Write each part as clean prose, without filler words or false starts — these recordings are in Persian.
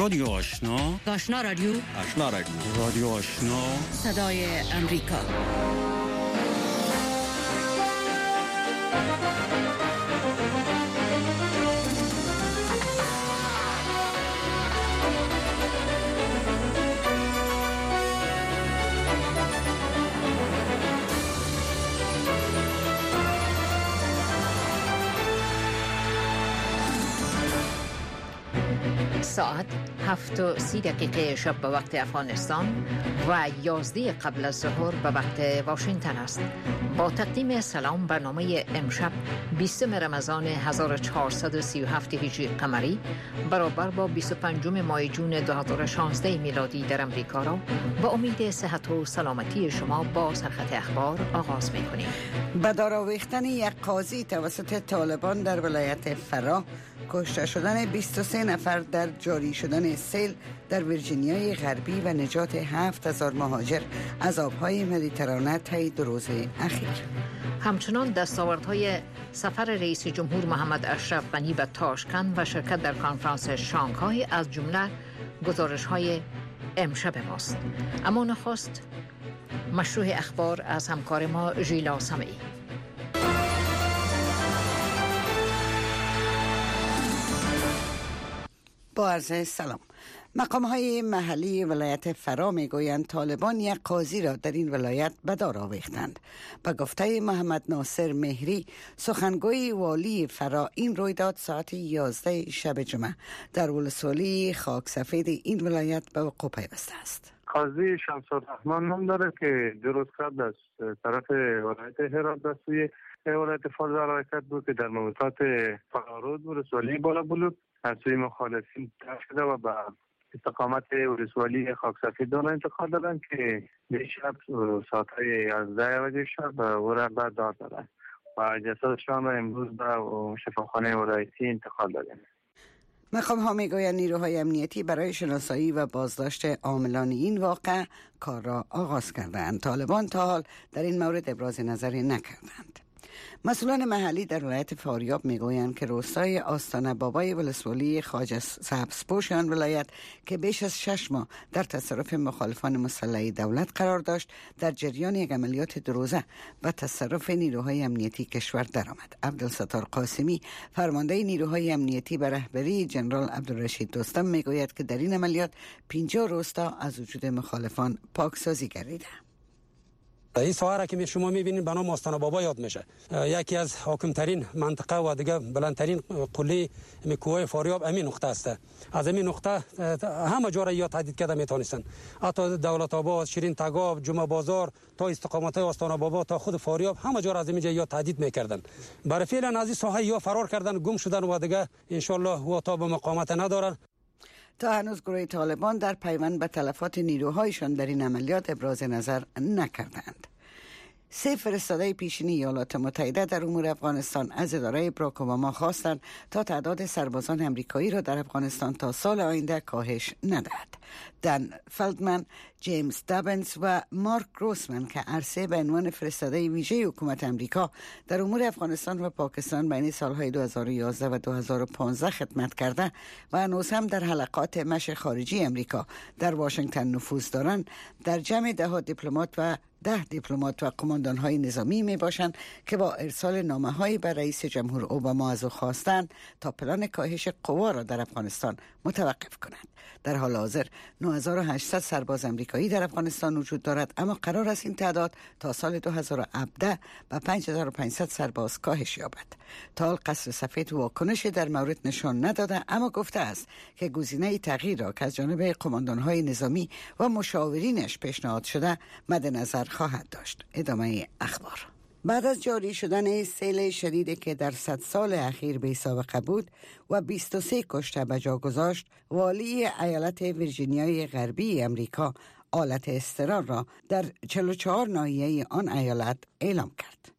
رادیو آشنا، آشنا رادیو، آشنا رادیو، رادیو آشنا، صدای امریکا. ساعت 7:30 شب به وقت افغانستان و 11 قبل از ظهر به وقت واشنگتن است. با تقدیم سلام، برنامه امشب 20 رمضان 1437 هجری قمری برابر با 25 ماه جون 2016 میلادی در امریکا را با امید صحت و سلامتی شما با سرخط اخبار آغاز می‌کنیم. به دار آویختن یک قاضی توسط طالبان در ولایت فرا، کشته شدن 23 نفر در جاری شدن سیل در ویرجینیای غربی و نجات 7000 مهاجر از آبهای مدیترانه طی 2 روز اخیر. همچنان دستاوردهای سفر رئیس جمهور محمد اشرف غنی به تاشکند و شرکت در کنفرانس شانگهای از جمله گزارش‌های امشب ماست. اما نخست مشروع اخبار از همکار ما ژیلا سمعی. با عرض سلام. مقام‌های محلی ولایت فرا میگویند طالبان یک قاضی را در این ولایت به دار آویختند. به گفته محمد ناصر مهری، سخنگوی والی فرا، این رویداد ساعت 11 شب جمعه در ولسوالی خاک سفید این ولایت به وقوع پیوسته است. قاضی شمس‌الرحمن نام داره که 2 روز قبل از طرف ولایت هرات به سوی ولایت فارز حرکت بود که در موقعیت فرارود ولسوالی بالا بلوک از سوی مخالفین ترک شده و به استقامت ولسوالی خاک سفید دانه انتقال دادن که دیشب ساعت 11 شب او را به دار دادن و جسدشان را امروز به شفاخانه ولایتی انتقال دادن. مقام ها میگویند نیروهای امنیتی برای شناسایی و بازداشت عاملان این واقعه کار را آغاز کردند. طالبان تا حال در این مورد ابراز نظری نکردند. مسئولان محلی در ولایت فاریاب میگویند که روستای آستانه بابای ولسوالی خواجه سبزپوش آن ولایت که بیش از 6 ماه در تصرف مخالفان مسلح دولت قرار داشت، در جریان یک عملیات 2 روزه و تصرف نیروهای امنیتی کشور درآمد. عبدالستار قاسمی، فرمانده نیروهای امنیتی به رهبری جنرال عبدالرشید دوستم، میگوید که در این عملیات 50 روستا از وجود مخالفان پاکسازی گردیده. این ساحه که شما میبینید به نام آستانه بابا یاد میشه. یکی از حاکمترین منطقه و دیگه بلندترین قله کوه فاریاب همین نقطه است. از همین نقطه همه جا را یا تهدید کرده میتونستن، حتی دولت آباد، شیرین تگاب، جمعه بازار تا استقامت آستانه بابا تا خود فاریاب همه جا را از همین جا یا تهدید میکردن. برای فعلا از این ساحه یا فرار کردن، گم شدن و دیگه ان شاء الله و تا به مقاومت ندارن. تا هنوز گروه طالبان در پیوند به تلفات نیروهایشان در این عملیات ابراز نظر نکردند. 3 فرستاده پیشینی ایالات متحده در امور افغانستان از اداره براک اوباما خواستند تا تعداد سربازان امریکایی را در افغانستان تا سال آینده کاهش ندهد. دن فلدمن، جیمز دابنز و مارک گروسمن که عرصه به عنوان فرستاده ویژه حکومت امریکا در امور افغانستان و پاکستان بین سالهای 2011 و 2015 خدمت کرده و هنوز هم در حلقات مشی خارجی امریکا در واشنگتن نفوذ دارند، در جمع 10 دیپلمات و 10 دیپلمات و قماندان‌های نظامی می باشند که با ارسال نامه‌هایی به رئیس جمهور اوباما از او خواستند تا پلان کاهش قوا را در افغانستان متوقف کنند. در حال حاضر 9800 سرباز امریکایی در افغانستان وجود دارد، اما قرار است این تعداد تا سال 2017 به 5500 سرباز کاهش یابد. تا حال قصر سفید واکنش در مورد نشان نداده، اما گفته است که گزینه تغییر را که از جانب قماندان‌های نظامی و مشاورینش پیشنهاد شده مد نظر خواهد داشت. ادامه اخبار. بعد از جاری شدن سیل شدیدی که در 100 سال اخیر بی سابقه بود و 23 کشته به جا گذاشت، والی ایالت ویرجینیای غربی امریکا حالت اضطرار را در 44 ناحیه آن ایالت اعلام کرد.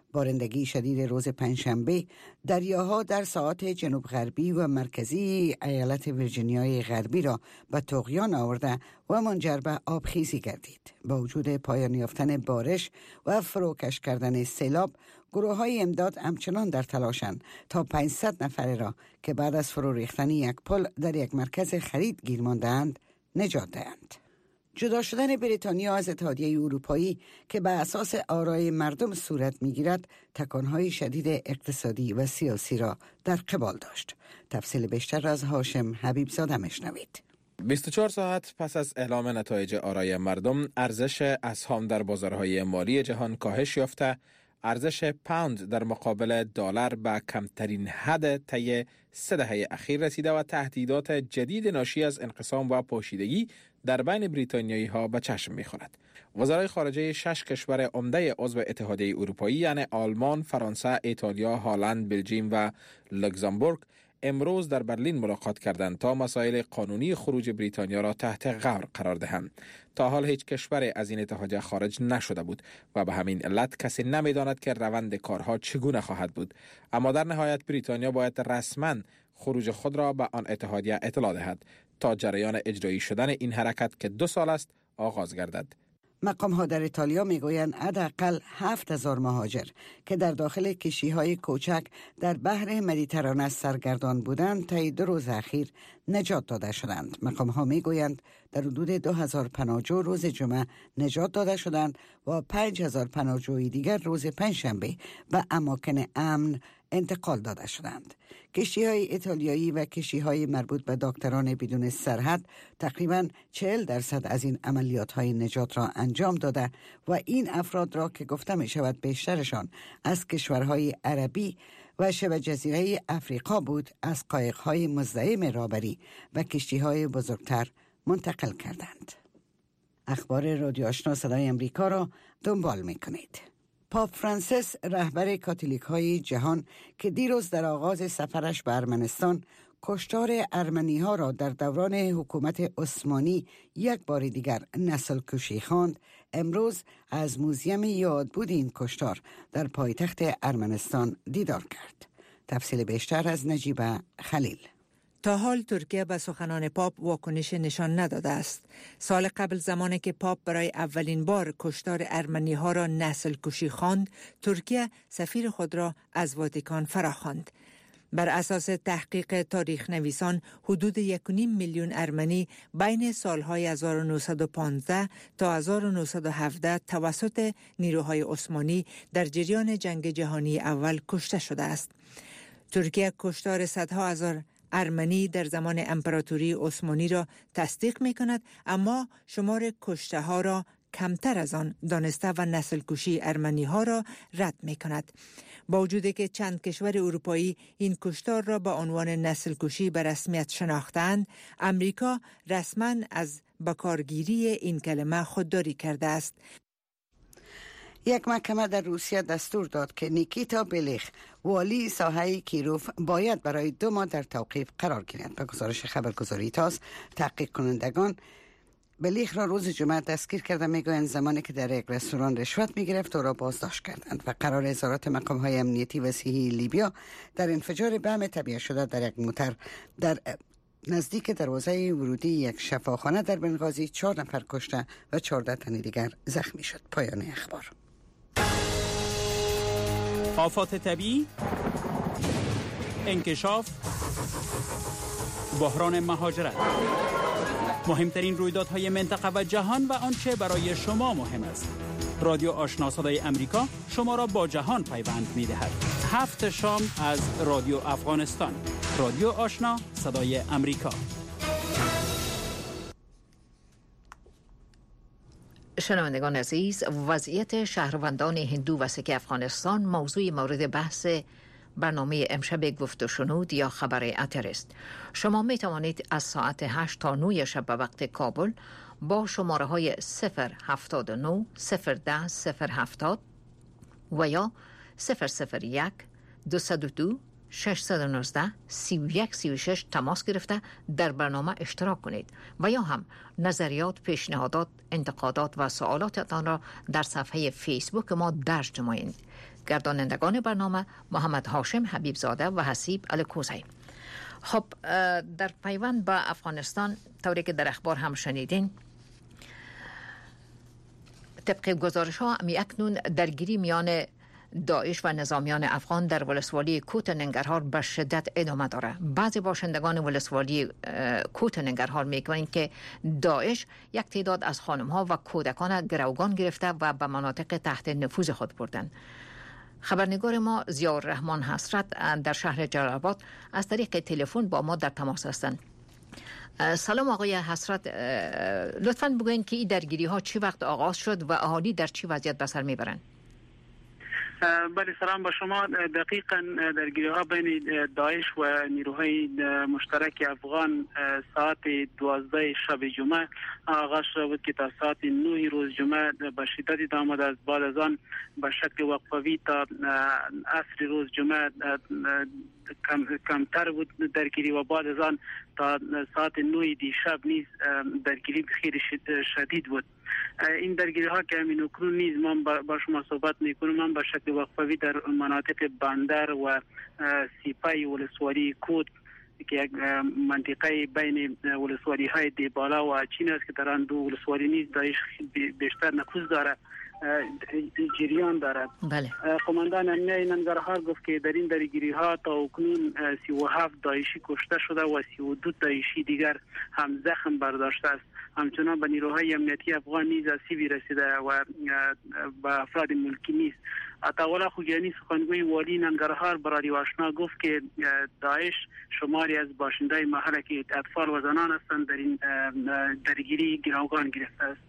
بارندگی شدید روز پنجشنبه دریاها در ساعات جنوب غربی و مرکزی ایالت ویرجینیای غربی را به طغیان آورده و منجر به آبخیزی گردید. با وجود پایان یافتن بارش و فروکش کردن سیلاب، گروه‌های امداد همچنان در تلاشند تا 500 نفر را که بعد از فرو ریختن یک پل در یک مرکز خرید گیر مانده‌اند نجات دهند. جدا شدن بریتانیا از اتحادیه اروپایی که به اساس آرای مردم صورت می‌گیرد، تکان‌های شدید اقتصادی و سیاسی را در قبال داشت. تفصیل بیشتر از هاشم حبیب زاده میشنوید. 24 ساعت پس از اعلام نتایج آرای مردم، ارزش اسهام در بازارهای مالی جهان کاهش یافته، ارزش پوند در مقابل دلار به کمترین حد طی 3 دهه اخیر رسیده و تهدیدات جدید ناشی از انقسام و پوشیدگی در بین بریتانیایی ها به چشم می‌خورد. وزرای خارجه 6 کشور عمده عضو اتحادیه اروپایی یعنی آلمان، فرانسه، ایتالیا، هلند، بلژیم و لوکزامبورگ امروز در برلین ملاقات کردند تا مسائل قانونی خروج بریتانیا را تحت غور قرار دهند. تا حال هیچ کشور از این اتحادیه خارج نشده بود و به همین علت کسی نمی‌داند که روند کارها چگونه خواهد بود. اما در نهایت بریتانیا باید رسما خروج خود را به آن اتحادیه اطلاع دهد تا جریان اجرایی شدن این حرکت که 2 سال است آغاز گردد. مقام ها در ایتالیا میگویند حداقل 7000 مهاجر که در داخل کشتی‌های کوچک در بحر مدیترانه سرگردان بودند طی 2 روز اخیر نجات داده شدند. مقام ها میگویند در حدود 2000 پناهجو روز جمعه نجات داده شدند و 5000 پناهجوی دیگر روز پنجشنبه به اماکن امن انتقال داده شدند. کشتی‌های ایتالیایی و کشتی‌های مربوط به دکتران بدون سرحد تقریباً 40% از این عملیات‌های نجات را انجام داده و این افراد را که گفته می شود بیشترشان از کشورهای عربی و شبه جزیره افریقا بود، از قایق‌های مزدحم رابری و کشتی‌های بزرگتر منتقل کردند. اخبار رادیو آشنا صدای امریکا را دنبال می‌کنید. پاپ فرانسیس رهبر کاتولیک‌های جهان که دیروز در آغاز سفرش به ارمنستان کشتار ارمنی‌ها را در دوران حکومت عثمانی یک بار دیگر نسل کشی خواند، امروز از موزیم یادبود این کشتار در پایتخت ارمنستان دیدار کرد. تفصیل بیشتر از نجیبه خلیل. تا حال ترکیه به سخنان پاپ واکنش نشان نداده است. سال قبل زمانی که پاپ برای اولین بار کشتار ارمنی ها را نسل کشی خواند، ترکیه سفیر خود را از واتیکان فراخواند. بر اساس تحقیق تاریخ نویسان، حدود 1.5 میلیون ارمنی بین سالهای 1915 تا 1917 توسط نیروهای عثمانی در جریان جنگ جهانی اول کشته شده است. ترکیه کشتار صدها هزار ارمنی در زمان امپراتوری عثمانی را تصدیق می کند، اما شمار کشته ها را کمتر از آن دانسته و نسل کشی ارمنی ها را رد می کند. با وجودی که چند کشور اروپایی این کشتار را به عنوان نسل کشی به رسمیت شناختند، امریکا رسما از بکارگیری این کلمه خودداری کرده است. یک محکمه در روسیه دستور داد که نیکیتا بلیخ، والی ساحه کیروف، باید برای 2 ماه در توقیف قرار گیرد. به گزارش خبرگزاری تاس، تحقیق کنندگان بلیخ را روز جمعه دستگیر کرده. میگویند زمانی که در یک رستوران رشوت میگرفت او را بازداشت کردند و قرار اظهارات مقام‌های امنیتی و صحی لیبیا در انفجار بم طبیعی شده در یک موتر در نزدیک دروازه ورودی یک شفاخانه در بنغازی 4 نفر کشته و 14 تن دیگر زخمی شد. پایان اخبار. آفات طبیعی، انکشاف، بحران مهاجرت، مهمترین رویدادهای منطقه و جهان و آنچه برای شما مهم است. رادیو آشنا صدای امریکا شما را با جهان پیوند می‌دهد. 7 شام از رادیو افغانستان. رادیو آشنا صدای امریکا. شنوندگان عزیز، وضعیت شهروندان هندو و سیک افغانستان موضوع مورد بحث برنامه امشب گفت و شنود یا خبر اتر است. شما می توانید از ساعت 8 تا 9 شب به وقت کابل با شماره های 079 010 070 و یا 001 202 619 3136 تماس گرفته در برنامه اشتراک کنید و یا هم نظریات، پیشنهادات، انتقادات و سوالاتتان را در صفحه فیسبوک ما درج نمایید. گردانندگان برنامه محمد هاشم حبیب زاده و حسیب الکوزی. خب در پیوند با افغانستان، طوری که در اخبار هم شنیدین، طبق گزارش ها اکنون درگیری میان داعش و نظامیان افغان در ولسوالی کوت ننگرهار به شدت ادامه داره. بعضی باشندگان ولسوالی کوت ننگرهار میگویند که داعش یک تعداد از خانم ها و کودکان گروگان گرفته و به مناطق تحت نفوذ خود بردند. خبرنگار ما ضیاءالرحمن حسرت در شهر جلال آباد از طریق تلفن با ما در تماس هستند. سلام آقای حسرت، لطفاً بگوین که این درگیری ها چی وقت آغاز شد و اهالی در چی وضعیت به سر میبرند؟ بله، سلام با شما. دقیقاً درگیری ها بین داعش و نیروهای مشترک افغان ساعت 12 شب جمعه آغاز شد که تا ساعت 9 روز جمعه به شدت ادامه است. بعد از آن به شکل وقفه‌ای تا عصر روز جمعه کمتر بود درگیری و بعد از آن تا ساعت 9 دیشب نیز درگیری خیلی شدید بود. این درگیری ها که همین اکنون نیز من با شما صحبت میکنم، من به شکل وقفه‌ای در مناطق بندر و سیپای ولسوالی کوت که یک منطقه بین ولسوالی های دیبالا و چین است که در آن دو ولسوالی نیز داعش بیشتر نفوذ داره جریان دارد. بله. قماندان امنیه ننگرهار گفت که در این درگیری ها تا اکنون 37 داعشی کشته شده و 32 داعشی دیگر هم زخم برداشته است. همچنان به نیروهای امنیتی افغان نیز آسیبی رسیده و به افراد ملکی نیز. عطاالله خوگیانی سخنگوی والی ننگرهار به رادیو آشنا گفت که داعش شماری از باشندگان محل که اطفال و زنان هستند در این درگیری گروگان گرفته است.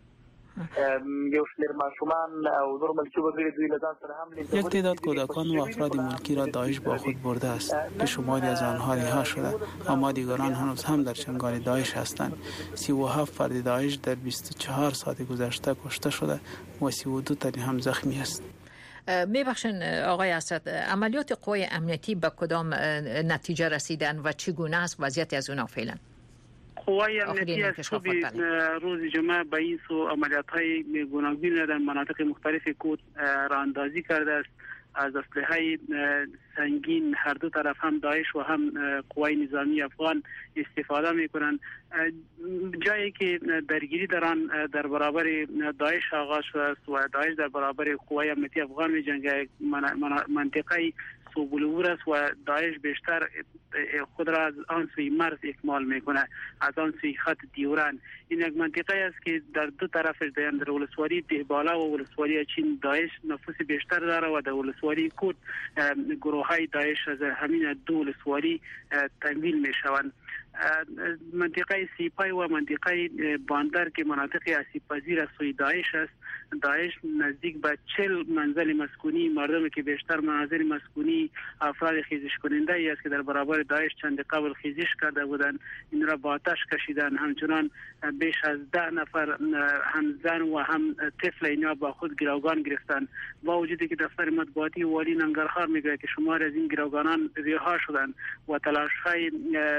یک تعداد کودکان و افراد ملکی را داعش با خود برده است که شماری از آنها رها شده، اما دیگران هنوز هم در چنگال داعش هستند. 37 فرد داعش در 24 ساعت گذشته کشته شده و 32 تن هم زخمی است. میبخشن آقای حسرت، عملیات قوای امنیتی به کدام نتیجه رسیدن و چگونه است وضعیت از اونها فعلا؟ قوای امنیتی از صبح روز جمعه به این سو عملیات‌های گوناگون در مناطق مختلف کوت راهاندازی کرده است. از اسلحه سنگین هر دو طرف هم داعش و هم قوای نظامی افغان استفاده میکنند. جایی که درگیری در برابر داعش آغاز شده است و داعش در برابر قوای امنیتی افغان می‌جنگد، منطقه سوبلور است و داعش بیشتر خود را از آن سوی مرز اکمال میکنه، از آن سوی خط دیوران. این یک منطقه است که در دو طرفش در ولسوالی دهبالا و ولسوالی چین داعش نفوذ بیشتر داره و در ولسوالی کوت گروه های داعش از همین دو ولسوالی تمویل میشوند. منطقه سیپای و منطقه باندر که مناطق آسیب پذیر از سوی داعش است، داعش نزدیک به 40 منزل مسکونی مردم که بیشتر منازل مسکونی افراد خیزش کننده ای است که در برابر داعش چند قبل خیزش کرده بودند، این را با آتش کشیدن. همچنان بیش از 10 نفر هم زن و هم طفل اینا با خود گروگان گرفتند. با وجودی که دفتر مطبوعاتی والی ننگرهار میگه که شمار از این گروگانان رها شدند و تلاش‌های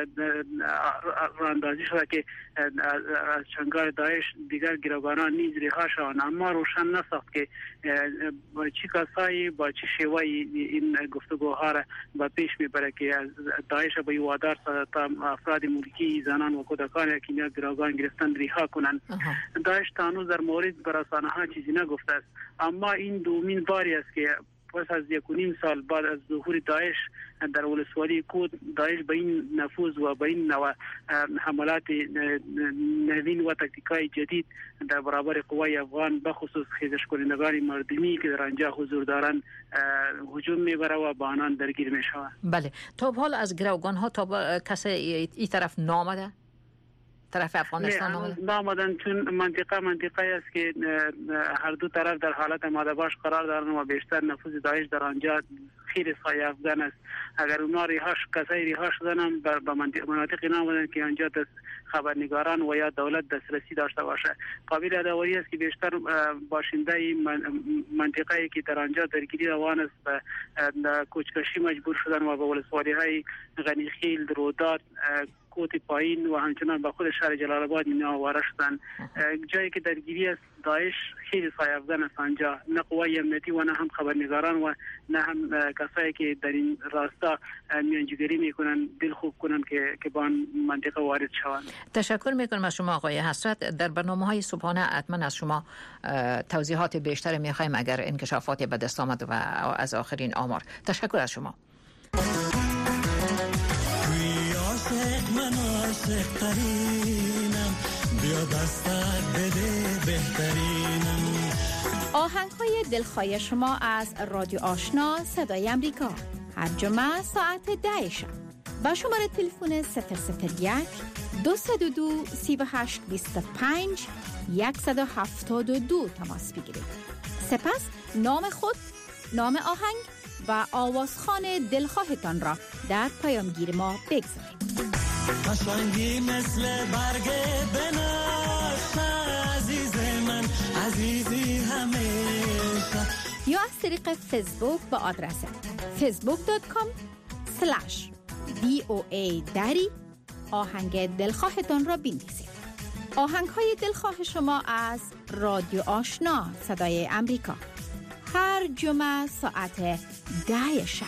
راهاندازی شده که از چنگال داعش دیگر گروگانان نیز رها شوند، اما روشن نساخت که با چه کسایی با چه شیوهی این گفتگوها را به پیش میبره که از داعش به وادار تا افراد ملکی، زنان و کودکان که اینا گروگان گرفتن رها کنند. داعش تا هنوز در مورد به رسانه‌ها چیزی نگفته است، اما این دومین باری است که پس از 1.5 سال بعد از ظهور داعش در ولسوالی کوت، داعش به این نفوذ و به این نوع حملات نوین و تاکتیکای جدید در برابر قوای افغان بخصوص خیزش کنندگان مردمی که در آنجا حضور دارند هجوم میبره و با آنان درگیر میشود. بله، تا حال از گروگان ها تا کسی این طرف نامده؟ طرف افغانستان نامدن، چون منطقه است که هر دو طرف در حالت آماده باش قرار دارند و بیشتر نفوذ داعش در آنجا خیلی سایه افغان است. اگر اونا کسایی رها شدن هم به مناطقی نامدن که آنجا خبرنگاران و یا دولت دسترسی داشته باشه. قابل یادآوری است که بیشتر باشنده منطقه‌ای که در آنجا درگیری روان است به کوچکشی مجبور شدن و به ولسوالی‌های غنیخیل، رودات، کوت پایین و همچنان به خود شهر جلال آباد اینا آواره شدن. جایی که درگیری است داعش خیلی سایه افزن است آنجا، نه قوای امنیتی و نه هم خبرنگاران و نه هم کسایی که در این راستا میانجیگری میکنن دل خوب کنن که با آن منطقه وارد شوند. تشکر میکنم از شما آقای حسرت. در برنامه‌های صبحانه حتما از شما توضیحات بیشتر میخوایم اگر انکشافات به دست آمد و از آخرین آمار. تشکر از شما. آهنگ‌های دلخواه شما از رادیو آشنا صدای امریکا هر جمعه ساعت 10 شب با شماره تلفن 001 222 3825 172 تماس بگیرید. سپس نام خود، نام آهنگ و آوازخوان دلخواهتان را در پیامگیر ما بگذارید. قشنگی مثل برگ بنفش عزیز من، عزیزی همیشه. یا از طریق فیسبوک با آدرس facebook.com/VOA دری آهنگ دلخواهتان را بنویسید. آهنگ های دلخواه شما از رادیو آشنا صدای امریکا هر جمعه ساعت 10 شب.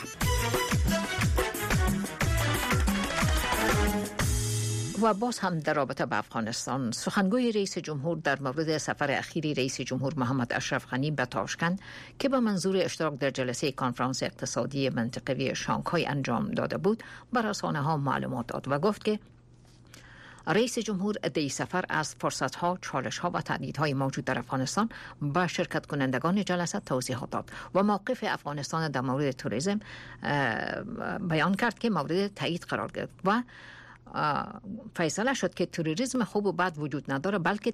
و باز هم در رابطه با افغانستان، سخنگوی رئیس جمهور در مورد سفر اخیری رئیس جمهور محمد اشرف غنی به تاشکند که به منظور اشتراک در جلسه کنفرانس اقتصادی منطقوی شانگهای انجام داده بود، بر رسانه‌ها معلومات داد و گفت که رئیس جمهور در سفر از فرصت‌ها، چالش‌ها و تهدیدهای موجود در افغانستان با شرکت کنندگان جلسه توضیحات داد و موقف افغانستان در مورد توریسم بیان کرد که مورد تایید قرار گرفت و فیصله شد که تروریسم خوب و بد وجود نداره، بلکه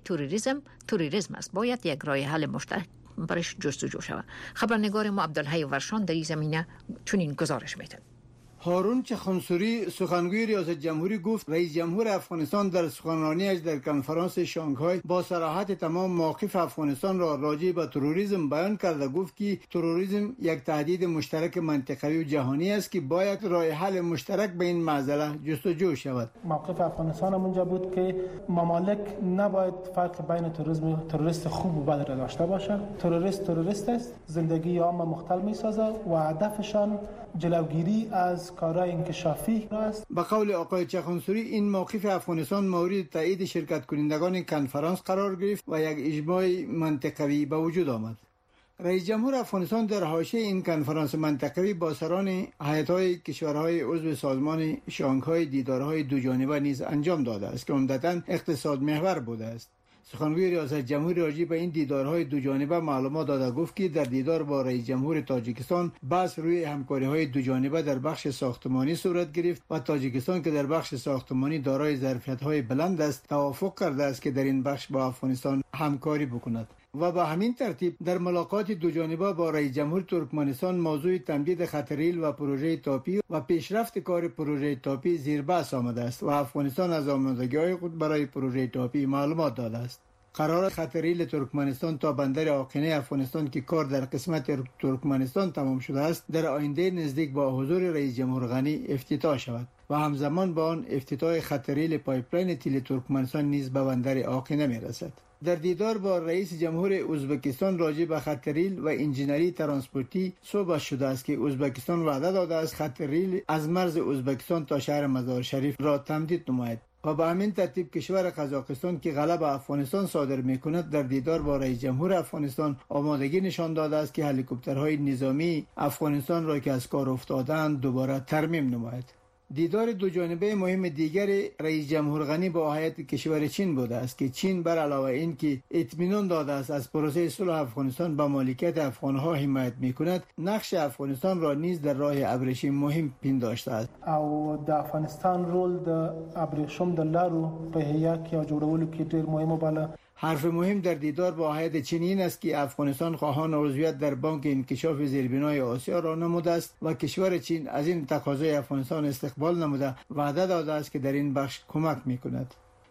تروریسم است. باید یک راه حل مشترک برش جستجو شود. خبرنگار ما عبدالحی ورشان در این زمینه چنین گزارش میده. هارون چخانسوری سخنگوی ریاست جمهوری گفت رئیس جمهور افغانستان در سخنرانیش در کنفرانس شانگهای با صراحت تمام موقف افغانستان را راجع به تروریسم بیان کرد و گفت که تروریسم یک تهدید مشترک منطقوی و جهانی است که باید راه حل مشترک به این معضله جستجو شود. موقف افغانستان اونجا بود که ممالک نباید فرق بین تروریست خوب و بد را داشته باشند. تروریست است، زندگی عام مختل می‌سازد و هدفشان جلوگیری از کارهای انکشافی است. به قول آقای چخانسوری این موقف افغانستان مورد تایید شرکت کنندگان کنفرانس قرار گرفت و یک اجماع منطقوی به وجود آمد. رئیس جمهور افغانستان در حاشیه این کنفرانس منطقوی با سران هیئت‌های کشورهای عضو سازمان شانگهای دیدارهای دو جانبه نیز انجام داده است که عمدتاً اقتصاد محور بوده است. سخنگوی ریاست جمهوری راجع به این دیدارهای دو جانبه معلومات داده گفت که در دیدار با رئیس جمهور تاجیکستان بحث روی همکاری‌های دو جانبه در بخش ساختمانی صورت گرفت و تاجیکستان که در بخش ساختمانی دارای ظرفیت‌های بلند است توافق کرده است که در این بخش با افغانستان همکاری بکند. و به همین ترتیب در ملاقات دو جانبه با رئیس جمهور ترکمنستان موضوع تمدید خط ریل و پروژه تاپی و پیشرفت کار پروژه تاپی زیر بحث آمده است و افغانستان از آمادگی‌های خود برای پروژه تاپی معلومات داده است. قرار خط ریل ترکمنستان تا بندر آقینه افغانستان که کار در قسمت ترکمنستان تمام شده است در آینده نزدیک با حضور رئیس جمهور غنی افتتاح شود و همزمان با آن افتتاح خط ریل پایپلاین تیل ترکمنستان نیز به بندر آقینه می‌رسد. در دیدار با رئیس جمهور ازبکستان راجع به خط ریل و انجینری ترانسپورتی صحبت شده است که ازبکستان وعده داده است خط ریل از مرز ازبکستان تا شهر مزار شریف را تمدید نماید و به همین ترتیب کشور قزاقستان که غلب افغانستان صادر می‌کند در دیدار با رئیس جمهور افغانستان آمادگی نشان داده است که هلیکوپترهای نظامی افغانستان را که از کار افتادند دوباره ترمیم نماید. دیدار دو جانبه مهم دیگر رئیس جمهور غنی با هیئت کشور چین بوده است که چین بر علاوه این که اطمینان داده است از پروسه صلح افغانستان با مالکیت افغانها حمایت می‌کند، نقش افغانستان را نیز در راه ابریشم مهم پنداشته است. او د افغانستان رول د ابریشم د لارو په هیئت یا جوړولو کې ډېر مهم باله. حرف مهم در دیدار با هیئت چینی این است که افغانستان خواهان عضویت در بانک انکشاف زیربنای آسیا را نموده است و کشور چین از این تقاضای افغانستان استقبال نموده وعده داده است که در این بخش کمک می‌کند.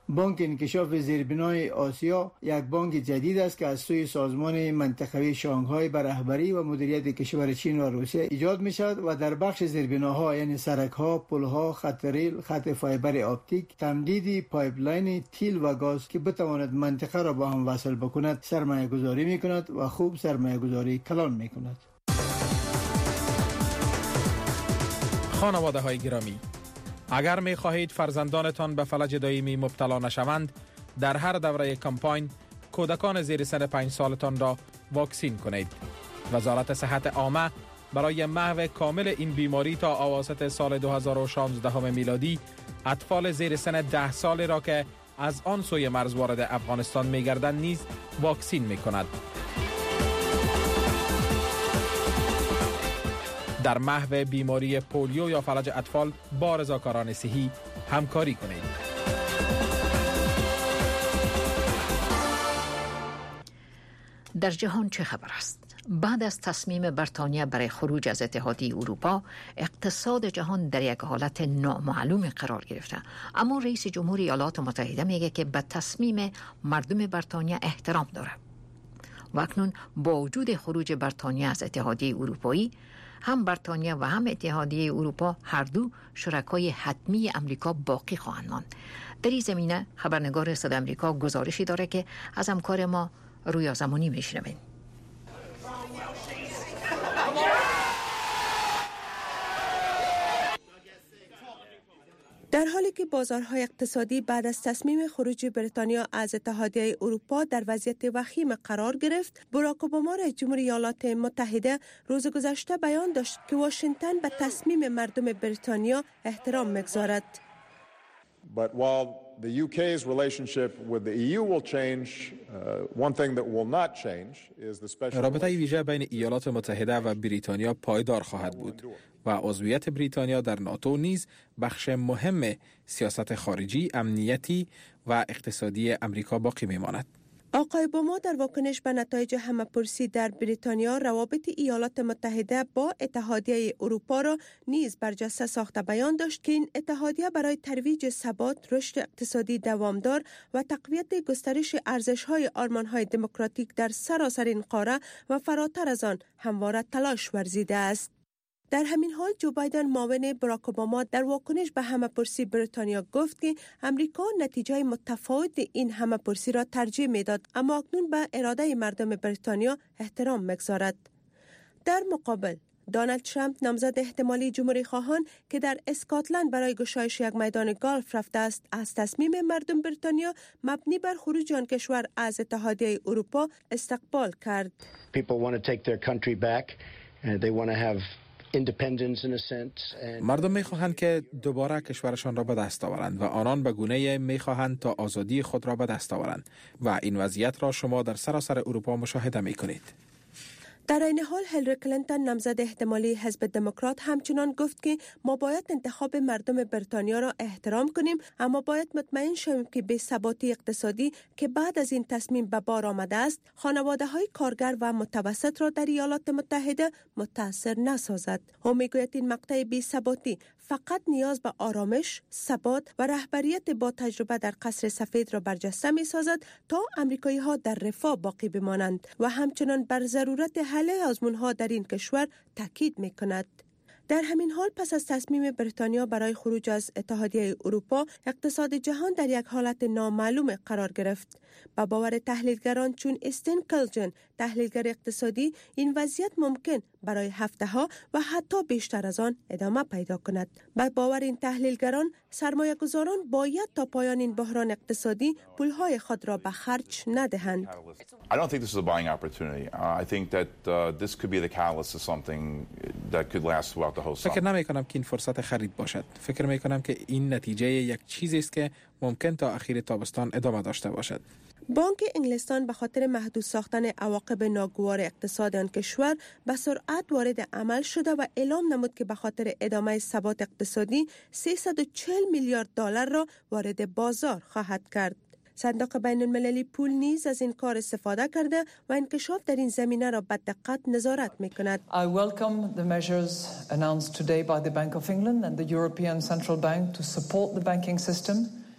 بانک انکشاف زیربنای آسیا یک بانک جدید است که از سوی سازمان منطقوی شانگهای بر رهبری و مدیریت کشور چین و روسیه ایجاد می شود و در بخش زیربناها یعنی سرک‌ها، پل‌ها، خط ریل، خط فایبر اپتیک، تمدید پایپلاین تیل و گاز که بتواند منطقه را با هم وصل بکند سرمایه گذاری می کند و خوب سرمایه گذاری کلان می کند. خانواده های گرامی، اگر می خواهید فرزندانتان به فلج دائمی مبتلا نشوند، در هر دوره کمپاین کودکان زیر سن 5 سالتان را واکسین کنید. وزارت صحت عامه برای محو کامل این بیماری تا اواسط سال 2016 میلادی اطفال زیر سن 10 سال را که از آن سوی مرز وارد افغانستان می گردند نیز واکسین می کند. در محو بیماری پولیو یا فلج اطفال با رضاکاران صحی همکاری کنید. در جهان چه خبر است؟ بعد از تصمیم بریتانیا برای خروج از اتحادیه اروپا، اقتصاد جهان در یک حالت نامعلوم قرار گرفته. اما رئیس جمهور ایالات متحده میگه که به تصمیم مردم بریتانیا احترام داره. و اکنون با وجود خروج بریتانیا از اتحادیه اروپایی، هم بریتانیا و هم اتحادیه اروپا هر دو شرکای حتمی امریکا باقی خواهند ماند. در این زمینه خبرنگار صدای امریکا گزارشی داره که از همکار ما رویا زمانی میشنویم. در حالی که بازارهای اقتصادی بعد از تصمیم خروج بریتانیا از اتحادیه اروپا در وضعیت وخیم قرار گرفت، باراک اوباما رئیس جمهور ایالات متحده روز گذشته بیان داشت که واشنگتن به تصمیم مردم بریتانیا احترام می‌گذارد. But while the UK's relationship with the EU will change, one thing that will not change is the special رابطه ویژه بین ایالات متحده و بریتانیا پایدار خواهد بود و عضویت بریتانیا در ناتو نیز بخش مهم سیاست خارجی، امنیتی و اقتصادی امریکا باقی میماند. آقای اوباما در واکنش به نتایج همه‌پرسی در بریتانیا روابط ایالات متحده با اتحادیه اروپا را نیز برجسته ساخته بیان داشت که این اتحادیه برای ترویج ثبات، رشد اقتصادی دوامدار و تقویت گسترش ارزش‌های آرمان‌های دموکراتیک در سراسر این قاره و فراتر از آن همواره تلاش ورزیده است. در همین حال جو بایدن معاون باراک اوباما در واکنش به همه‌پرسی بریتانیا گفت که امریکا نتیجه متفاوت این همه‌پرسی را ترجیح می‌داد، اما اکنون به اراده مردم بریتانیا احترام می‌گذارد. در مقابل دونالد ترامپ نامزد احتمالی جمهوری خواهان که در اسکاتلند برای گشایش یک میدان گالف رفته است، از تصمیم مردم بریتانیا مبنی بر خروج آن کشور از اتحادیه اروپا استقبال کرد. مردم می‌خواهند که دوباره کشورشان را به دست آورند و آنان به گونه‌ای می‌خواهند تا آزادی خود را به دست آورند و این وضعیت را شما در سراسر اروپا مشاهده می‌کنید. در این حال هیلاری کلینتون نامزد احتمالی حزب دموکرات همچنان گفت که ما باید انتخاب مردم بریتانیا را احترام کنیم، اما باید مطمئن شویم که بی‌ثباتی اقتصادی که بعد از این تصمیم به بار آمده است، خانواده‌های کارگر و متوسط را در ایالات متحده متاثر نسازد. او میگوید این مقطع بی‌ثباتی فقط نیاز به آرامش، ثبات و رهبریت با تجربه در قصر سفید را برجسته می‌سازد تا آمریکایی‌ها در رفاه باقی بمانند و همچنان بر ضرورت حل آزمون‌ها در این کشور تاکید می‌کند. در همین حال پس از تصمیم بریتانیا برای خروج از اتحادیه اروپا، اقتصاد جهان در یک حالت نامعلوم قرار گرفت. با باور تحلیلگران چون استین کلجن، تحلیلگر اقتصادی، این وضعیت ممکن برای هفته‌ها و حتی بیشتر از آن ادامه پیدا کند. با باور این تحلیلگران، سرمایه‌گذاران باید تا پایان این بحران اقتصادی پولهای خود را به خرج ندهند. I don't think this is a buying opportunity. I think that this could be the catalyst of something that could last throughout the whole summer. فکر نمی‌کنم که این فرصت خرید باشد. فکر می‌کنم که این نتیجه یک چیزی است که ممکن تا اخیر تابستان ادامه داشته باشد. بانک انگلستان به خاطر محدود ساختن عواقب ناگوار اقتصاد آن کشور به سرعت وارد عمل شده و اعلام نمود که به خاطر ادامه ثبات اقتصادی 340 میلیارد دلار را وارد بازار خواهد کرد. صندوق بین المللی پول نیز از این کار استفاده کرده و انکشاف در این زمینه را به دقت نظارت می‌کند. I welcome the measures announced today by the Bank of England and the European Central Bank to support the banking system.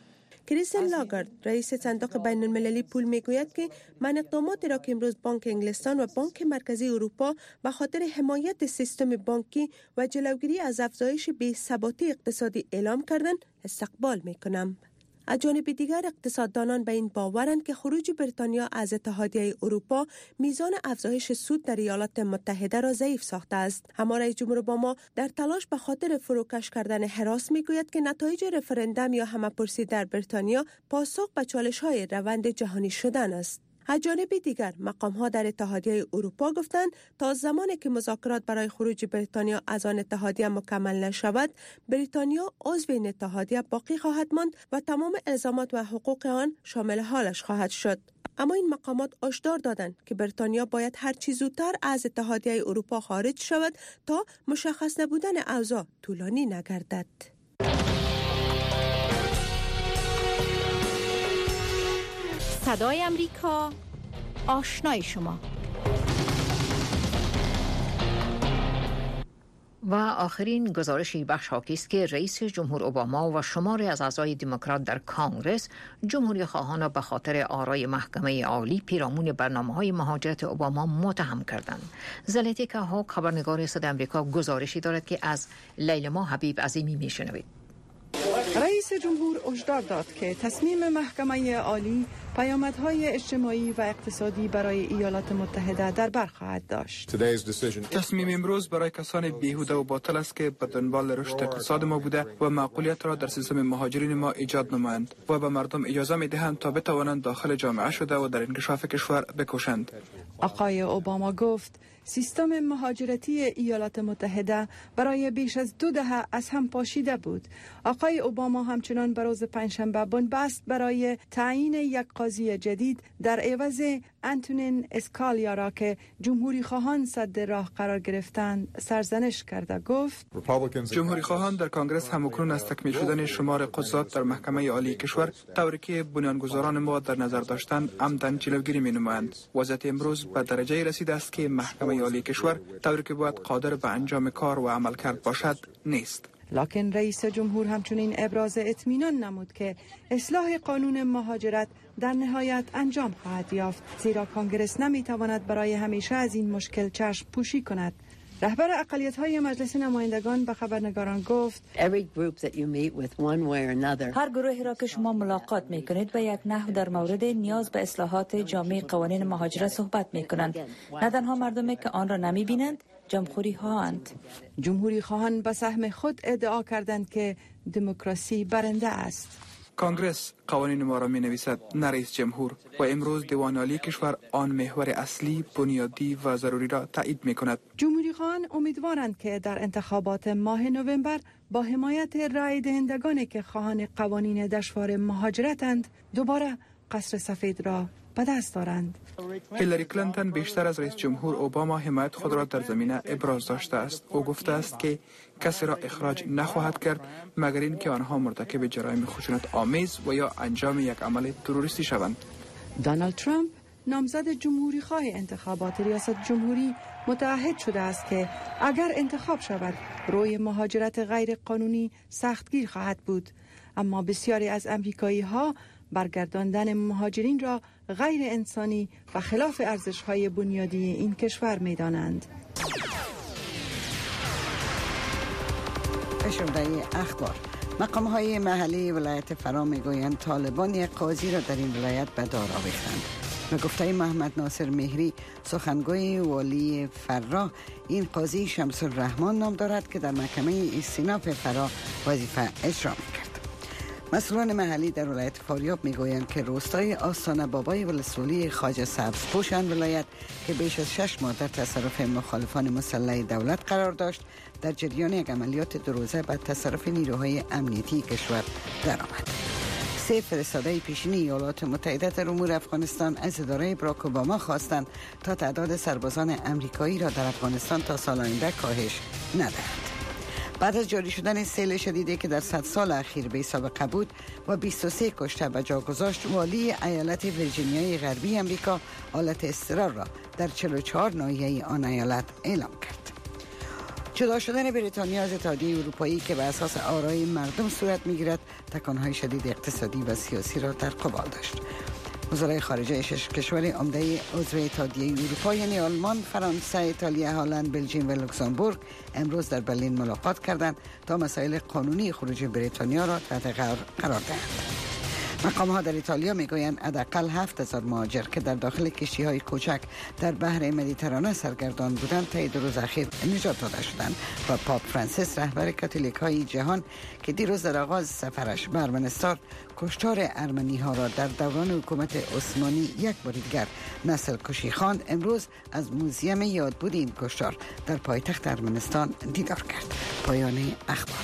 کریستین لاگارد رئیس صندوق بین المللی پول میگوید که من اقداماتی را که امروز بانک انگلستان و بانک مرکزی اروپا به خاطر حمایت سیستم بانکی و جلوگیری از افزایش بی‌ثباتی اقتصادی اعلام کردند استقبال میکنم. از جانب دیگر اقتصاددانان به این باورند که خروج بریتانیا از اتحادیه اروپا میزان افزایش سود در ایالات متحده را ضعیف ساخته است. اما رئیس جمهور اوباما در تلاش به خاطر فروکش کردن حراس میگوید که نتایج رفراندوم یا همه‌پرسی در بریتانیا پاسخ به چالش‌های روند جهانی شدن است. از جانب دیگر مقام‌ها در اتحادیه اروپا گفتند تا زمانی که مذاکرات برای خروج بریتانیا از آن اتحادیه مکمل نشود، بریتانیا عضو این اتحادیه باقی خواهد ماند و تمام الزامات و حقوق آن شامل حالش خواهد شد. اما این مقامات هشدار دادند که بریتانیا باید هر چه زودتر از اتحادیه اروپا خارج شود تا مشخص نبودن اوضاع طولانی نگردد. صدای امریکا، آشنای شما. و آخرین گزارشی بخش حاکی است که رئیس جمهور اوباما و شماری از اعضای دموکرات در کانگرس جمهوری خواهان را به خاطر آرای محکمه عالی پیرامون برنامه‌های مهاجرت اوباما متهم کردند. زلیتیکا هاک خبرنگار صدای امریکا گزارشی دارد که از لیلما حبیب عظیمی میشنوید. رئیس جمهور هشدار داد که تصمیم محکمه عالی پیامدهای اجتماعی و اقتصادی برای ایالات متحده در بر خواهد داشت. تصمیم امروز برای کسان بیهوده و باطل است که به دنبال رشد اقتصاد ما بوده و معقولیت را در سیستم مهاجرین ما ایجاد نمایند و به مردم اجازه می‌دهند تا بتوانند داخل جامعه شده و در انکشاف کشور بکوشند. آقای اوباما گفت سیستم مهاجرتی ایالات متحده برای بیش از 2 دهه از هم پاشیده بود. آقای اوباما همچنان به روز پنجشنبه بنبست برای تعیین یک قاضی جدید در عوض انتونین اسکالیا را که جمهوری خواهان سد راه قرار گرفتند سرزنش کرده. گفت جمهوری خواهان در کانگرس همکنون از تکمیل شدن شمار قضات در محکمه عالی کشور طوری که بنیانگذاران ما در نظر داشتند عمدن جلوگیری می‌نمایند. وضعیت امروز به درجه رسیده است که محکمه عالی کشور طوری که باید قادر به انجام کار و عمل کرد باشد نیست. لکن رئیس جمهور همچنین ابراز اطمینان نمود که اصلاح قانون مهاجرت در نهایت انجام خواهد یافت، زیرا کانگرس نمیتواند برای همیشه از این مشکل چشم پوشی کند. رهبر اقلیت‌های مجلس نمایندگان به خبرنگاران گفت هر گروهی را که شما ملاقات می‌کنید به یک نحو در مورد نیاز به اصلاحات جامع قوانین مهاجرت صحبت می‌کنند. نه تنها مردمی که آن را نمی‌بینند، جمهوری خواهند. جمهوری خواهان به سهم خود ادعا کردند که دموکراسی برنده است. کانگرس قوانین ما را می نویسد، نه رئیس جمهور، و امروز دیوان عالی کشور آن محور اصلی، بنیادی و ضروری را تایید می کند. جمهوری خواهان امیدوارند که در انتخابات ماه نوامبر با حمایت رای دهندگانی که خواهان قوانین دشوار مهاجرتند دوباره قصر سفید را به دست دارند. هیلاری کلینتون بیشتر از رئیس جمهور اوباما حمایت خود را در زمینه ابراز داشته است. او گفته است که کسی را اخراج نخواهد کرد مگر اینکه آنها مرتکب جرایم خشونت آمیز و یا انجام یک عمل تروریستی شوند. دونالد ترامپ نامزد جمهوری خواه انتخابات ریاست جمهوری متعهد شده است که اگر انتخاب شود روی مهاجرت غیر قانونی سختگیر خواهد بود، اما بسیاری از امریکایی ها برگرداندن مهاجرین را غیر انسانی و خلاف ارزش‌های بنیادی این کشور می‌دانند. اشاره اخبار. مقام‌های محلی ولایت فرا می‌گویند طالبان یک قاضی را در این ولایت به دار آویختند. به گفته محمد ناصر مهری سخنگوی والی فرا، این قاضی شمس الرحمن نام دارد که در محکمه استیناف فرا وظیفه اجرا می‌کرد. مسئولان محلی در ولایت فاریاب میگویند که روستای آستانه بابای ولسوالی خواجه سبزپوشان ولایت که بیش از 6 ماه در تصرف مخالفان مسلح دولت قرار داشت، در جریان یک عملیات 2 روزه به تصرف نیروهای امنیتی کشور درآمد. 3 فرستاده پیشین ایالات متحده در امور افغانستان از اداره باراک اوباما خواستند تا تعداد سربازان امریکایی را در افغانستان تا سال آینده کاهش ندهند. بعد از جاری شدن سیل شدیدی که در 100 سال اخیر بی سابقه بود و 23 کشته به جا گذاشت، والی ایالت ویرجینیای غربی امریکا حالت اضطرار را در 44 ناحیه آن ایالت اعلام کرد. جدا شدن بریتانیا از اتحادیه اروپایی که به اساس آرای مردم صورت میگیرد تکانهای شدید اقتصادی و سیاسی را در قبال داشت. وزرای خارجه 6 کشور عمده عضو اتحادیه اروپا یعنی آلمان، فرانسه، ایتالیا، هلند، بلژیم و لوکزامبورگ امروز در برلین ملاقات کردند تا مسائل قانونی خروج بریتانیا را تحت غور قرار دهند. مقام ها در ایتالیا میگویند حداقل 7000 مهاجر که در داخل کشتی های کوچک در بحر مدیترانه سرگردان بودند طی 2 روز اخیر نجات داده شدند و پاپ فرانسیس رهبر کاتولیک های جهان که دیروز در آغاز سفرش به ارمنستان کشتار ارمنی ها را در دوران حکومت عثمانی یک بار دیگر نسل کشی خواند، امروز از موزیم یادبود این کشتار در پایتخت ارمنستان دیدار کرد. پایان اخبار.